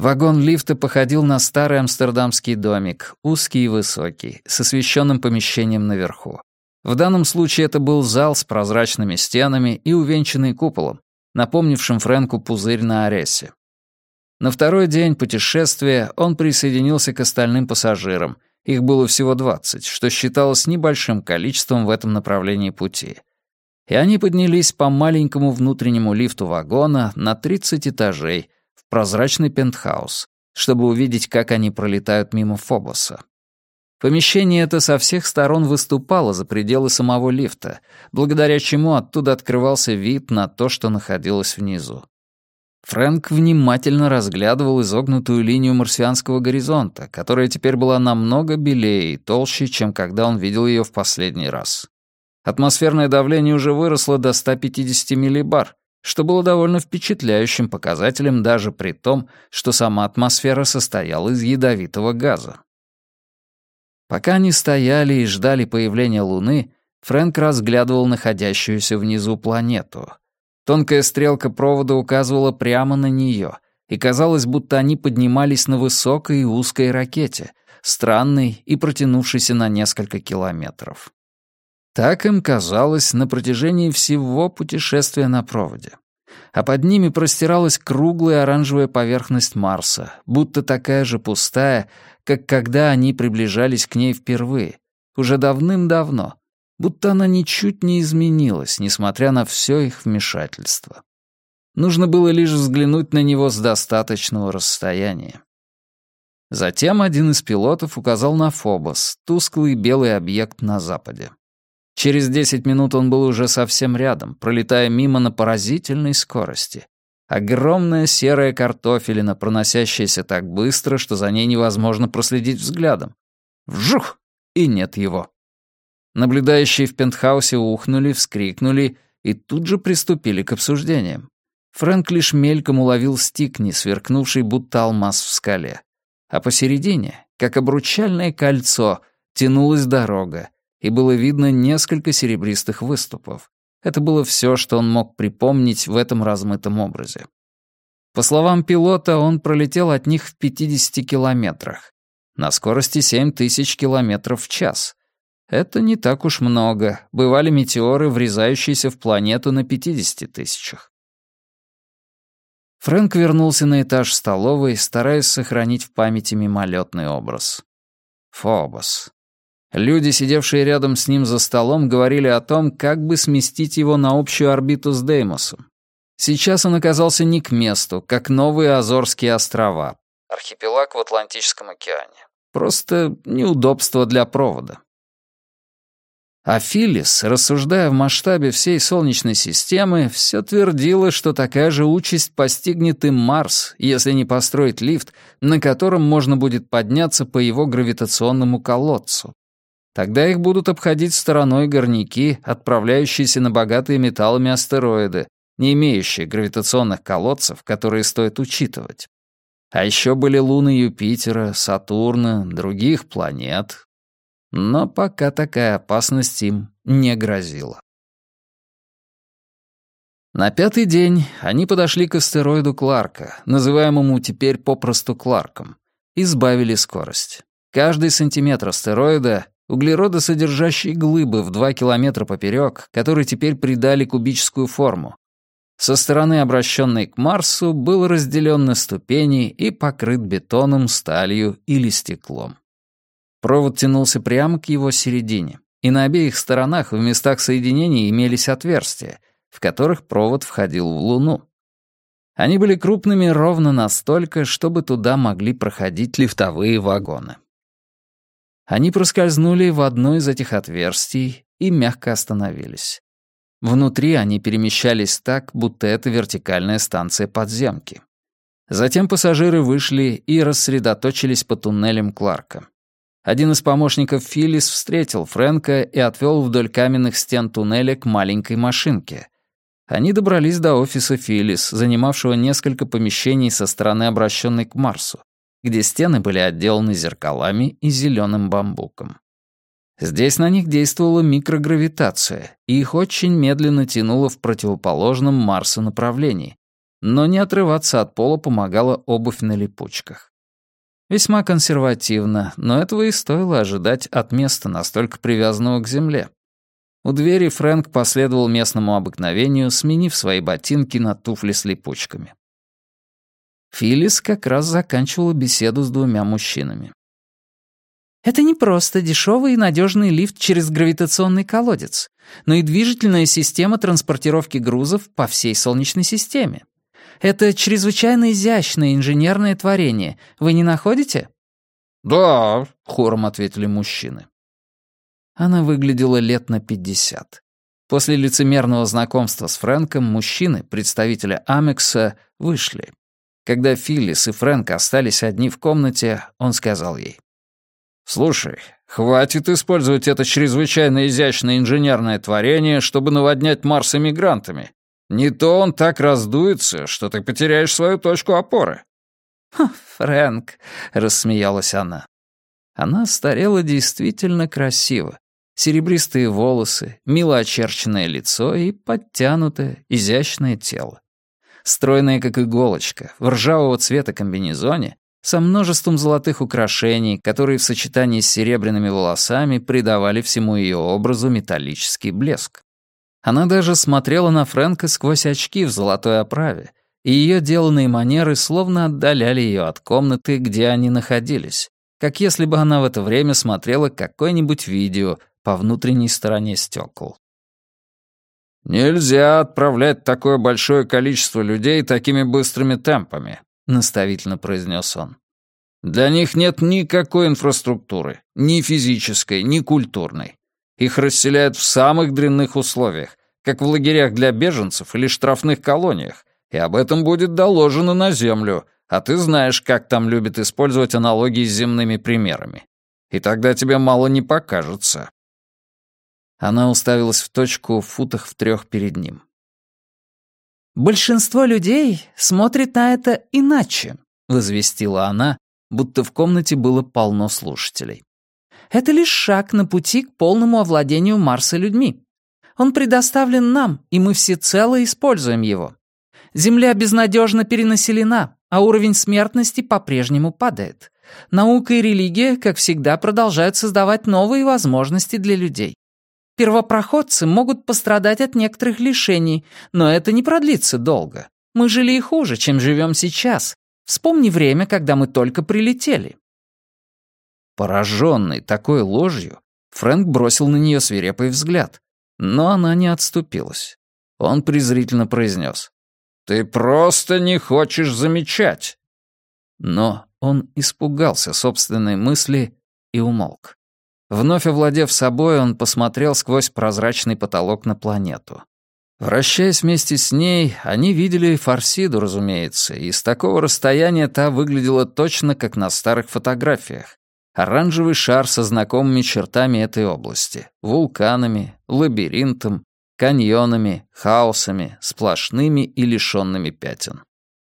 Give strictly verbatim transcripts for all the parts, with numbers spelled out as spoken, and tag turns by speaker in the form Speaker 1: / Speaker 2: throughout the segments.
Speaker 1: Вагон лифта походил на старый амстердамский домик, узкий и высокий, с освещенным помещением наверху. В данном случае это был зал с прозрачными стенами и увенчанный куполом, напомнившим Фрэнку пузырь на Аресе. На второй день путешествия он присоединился к остальным пассажирам. Их было всего двадцать, что считалось небольшим количеством в этом направлении пути. И они поднялись по маленькому внутреннему лифту вагона на тридцать этажей в прозрачный пентхаус, чтобы увидеть, как они пролетают мимо Фобоса. Помещение это со всех сторон выступало за пределы самого лифта, благодаря чему оттуда открывался вид на то, что находилось внизу. Фрэнк внимательно разглядывал изогнутую линию марсианского горизонта, которая теперь была намного белее и толще, чем когда он видел ее в последний раз. Атмосферное давление уже выросло до ста пятидесяти миллибар, что было довольно впечатляющим показателем даже при том, что сама атмосфера состояла из ядовитого газа. Пока они стояли и ждали появления Луны, Фрэнк разглядывал находящуюся внизу планету. Тонкая стрелка провода указывала прямо на нее, и казалось, будто они поднимались на высокой и узкой ракете, странной и протянувшейся на несколько километров. Так им казалось на протяжении всего путешествия на проводе. А под ними простиралась круглая оранжевая поверхность Марса, будто такая же пустая, как когда они приближались к ней впервые, уже давным-давно, будто она ничуть не изменилась, несмотря на все их вмешательство. Нужно было лишь взглянуть на него с достаточного расстояния. Затем один из пилотов указал на Фобос, тусклый белый объект на западе. Через десять минут он был уже совсем рядом, пролетая мимо на поразительной скорости. Огромная серая картофелина, проносящаяся так быстро, что за ней невозможно проследить взглядом. Вжух! И нет его. Наблюдающие в пентхаусе ухнули, вскрикнули и тут же приступили к обсуждениям. Фрэнк лишь мельком уловил стикни, сверкнувший будто алмаз в скале. А посередине, как обручальное кольцо, тянулась дорога, и было видно несколько серебристых выступов. Это было все, что он мог припомнить в этом размытом образе. По словам пилота, он пролетел от них в пятидесяти километрах, на скорости семь тысяч километров в час. Это не так уж много, бывали метеоры, врезающиеся в планету на пятидесяти тысячах. Фрэнк вернулся на этаж столовой, стараясь сохранить в памяти мимолетный образ. Фобос. Люди, сидевшие рядом с ним за столом, говорили о том, как бы сместить его на общую орбиту с Деймосом. Сейчас он оказался не к месту, как новые Азорские острова. Архипелаг в Атлантическом океане. Просто неудобство для провода. А Филлис, рассуждая в масштабе всей Солнечной системы, все твердила, что такая же участь постигнет и Марс, если не построить лифт, на котором можно будет подняться по его гравитационному колодцу. Тогда их будут обходить стороной горняки, отправляющиеся на богатые металлами астероиды, не имеющие гравитационных колодцев, которые стоит учитывать. А еще были луны Юпитера, Сатурна, других планет. Но пока такая опасность им не грозила. На пятый день они подошли к астероиду Кларка, называемому теперь попросту Кларком, и сбавили скорость. Каждый сантиметр астероида — углеродосодержащие глыбы в два километра поперек, которые теперь придали кубическую форму. Со стороны, обращенной к Марсу, был разделен на ступени и покрыт бетоном, сталью или стеклом. Провод тянулся прямо к его середине, и на обеих сторонах в местах соединения имелись отверстия, в которых провод входил в Луну. Они были крупными ровно настолько, чтобы туда могли проходить лифтовые вагоны. Они проскользнули в одно из этих отверстий и мягко остановились. Внутри они перемещались так, будто это вертикальная станция подземки. Затем пассажиры вышли и рассредоточились по туннелям Кларка. Один из помощников Филлис встретил Фрэнка и отвел вдоль каменных стен туннеля к маленькой машинке. Они добрались до офиса Филлис, занимавшего несколько помещений со стороны, обращенной к Марсу, где стены были отделаны зеркалами и зеленым бамбуком. Здесь на них действовала микрогравитация, и их очень медленно тянуло в противоположном Марсу направлении, но не отрываться от пола помогала обувь на липучках. Весьма консервативно, но этого и стоило ожидать от места, настолько привязанного к земле. У двери Фрэнк последовал местному обыкновению, сменив свои ботинки на туфли с липучками. Филлис как раз заканчивала беседу с двумя мужчинами. «Это не просто дешевый и надежный лифт через гравитационный колодец, но и движительная система транспортировки грузов по всей Солнечной системе. Это чрезвычайно изящное инженерное творение. Вы не находите?»
Speaker 2: «Да», —
Speaker 1: хором ответили мужчины. Она выглядела лет на пятьдесят. После лицемерного знакомства с Фрэнком мужчины, представителя Амекса, вышли. Когда Филлис и Фрэнк остались одни в комнате, он сказал ей: «Слушай, хватит использовать это чрезвычайно изящное инженерное творение, чтобы наводнять Марс эмигрантами. Не то он так раздуется, что ты потеряешь свою точку опоры». «Фрэнк», — рассмеялась она. Она старела действительно красиво. Серебристые волосы, мило очерченное лицо и подтянутое, изящное тело. Стройная, как иголочка, в ржавого цвета комбинезоне, со множеством золотых украшений, которые в сочетании с серебряными волосами придавали всему ее образу металлический блеск. Она даже смотрела на Фрэнка сквозь очки в золотой оправе, и ее деланные манеры словно отдаляли ее от комнаты, где они находились, как если бы она в это время смотрела какое-нибудь видео по внутренней стороне стекол.
Speaker 2: «Нельзя отправлять такое большое количество людей такими быстрыми темпами», — наставительно произнес он. «Для них нет никакой инфраструктуры, ни физической, ни культурной. Их расселяют в самых дрянных условиях, как в лагерях для беженцев или штрафных колониях, и об этом будет доложено на землю, а ты знаешь, как там любят использовать аналогии с земными примерами. И тогда тебе мало не покажется».
Speaker 1: Она уставилась в точку в футах в трех перед ним. «Большинство людей смотрит на это иначе», — возвестила она, будто в комнате было полно слушателей. «Это лишь шаг на пути к полному овладению Марса людьми. Он предоставлен нам, и мы всецело используем его. Земля безнадежно перенаселена, а уровень смертности по-прежнему падает. Наука и религия, как всегда, продолжают создавать новые возможности для людей. Первопроходцы могут пострадать от некоторых лишений, но это не продлится долго. Мы жили и хуже, чем живем сейчас. Вспомни время, когда мы только прилетели». Пораженный такой ложью, Фрэнк бросил на нее свирепый взгляд, но она не отступилась. Он презрительно произнес: «Ты просто не хочешь замечать». Но он испугался собственной мысли и умолк. Вновь овладев собой, он посмотрел сквозь прозрачный потолок на планету. Вращаясь вместе с ней, они видели Фарсиду, разумеется, и с такого расстояния та выглядела точно как на старых фотографиях. Оранжевый шар со знакомыми чертами этой области — вулканами, лабиринтом, каньонами, хаосами, сплошными и лишёнными пятен.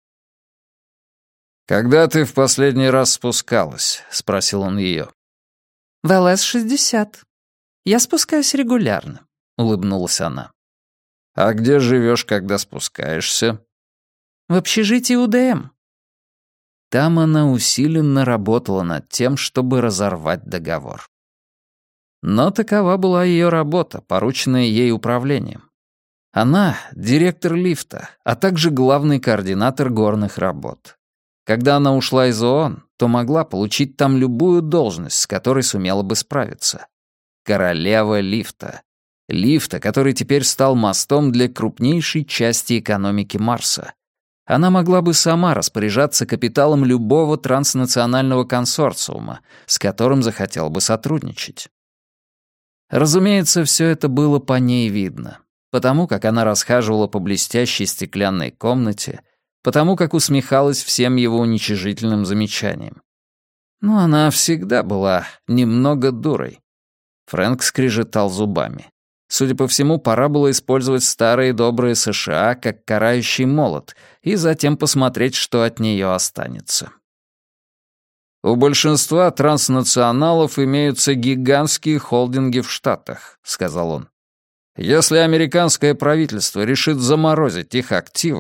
Speaker 2: «Когда ты в последний раз спускалась?» — спросил он ее.
Speaker 1: «В эл эс шестьдесят. Я спускаюсь регулярно», — улыбнулась она.
Speaker 2: «А где живешь, когда спускаешься?»
Speaker 1: «В общежитии у дэ эм». Там она усиленно работала над тем, чтобы разорвать договор. Но такова была ее работа, порученная ей управлением. Она — директор лифта, а также главный координатор горных работ. Когда она ушла из ООН, то могла получить там любую должность, с которой сумела бы справиться. Королева лифта. Лифта, который теперь стал мостом для крупнейшей части экономики Марса. Она могла бы сама распоряжаться капиталом любого транснационального консорциума, с которым захотел бы сотрудничать. Разумеется, все это было по ней видно, потому как она расхаживала по блестящей стеклянной комнате, потому как усмехалась всем его уничижительным замечаниям. Но она всегда была немного дурой. Фрэнк скрежетал зубами. Судя по всему, пора было использовать старые добрые США как карающий молот и затем посмотреть, что от нее останется.
Speaker 2: «У большинства транснационалов имеются гигантские холдинги в Штатах», — сказал он. «Если американское правительство решит заморозить их активы,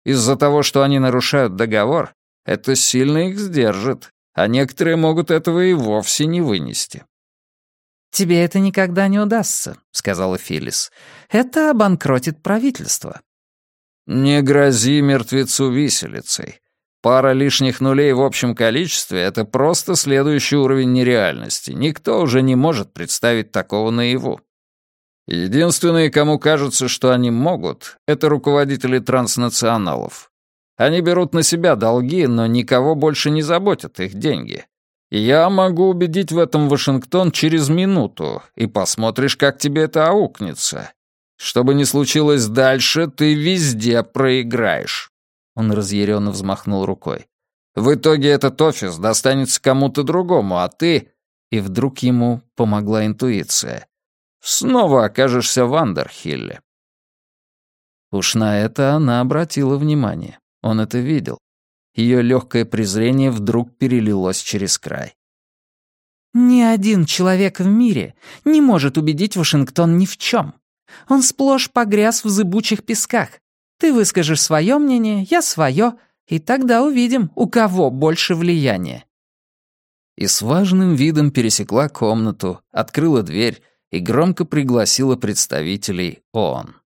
Speaker 2: Из-за того, что они нарушают договор, это сильно их сдержит, а некоторые могут этого и вовсе не вынести.
Speaker 1: «Тебе это никогда не удастся», — сказала Филлис. «Это обанкротит правительство».
Speaker 2: «Не грози мертвецу виселицей. Пара лишних нулей в общем количестве — это просто следующий уровень нереальности. Никто уже не может представить такого наяву. Единственные, кому кажется, что они могут, это руководители транснационалов. Они берут на себя долги, но никого больше не заботят их деньги. Я могу убедить в этом Вашингтон через минуту, и посмотришь, как тебе это аукнется. Что бы ни случилось дальше, ты везде проиграешь». Он разъяренно взмахнул рукой. «В итоге этот офис достанется кому-то другому, а ты...» И вдруг ему помогла интуиция. «Снова окажешься в Андерхилле». Уж на это она обратила внимание. Он это видел. Ее легкое презрение вдруг перелилось через край.
Speaker 1: «Ни один человек в мире не может убедить Вашингтон ни в чем. Он сплошь погряз в зыбучих песках. Ты выскажешь свое мнение, я свое, и тогда увидим, у кого больше влияния». И с важным видом пересекла комнату, открыла дверь и громко пригласила представителей ООН.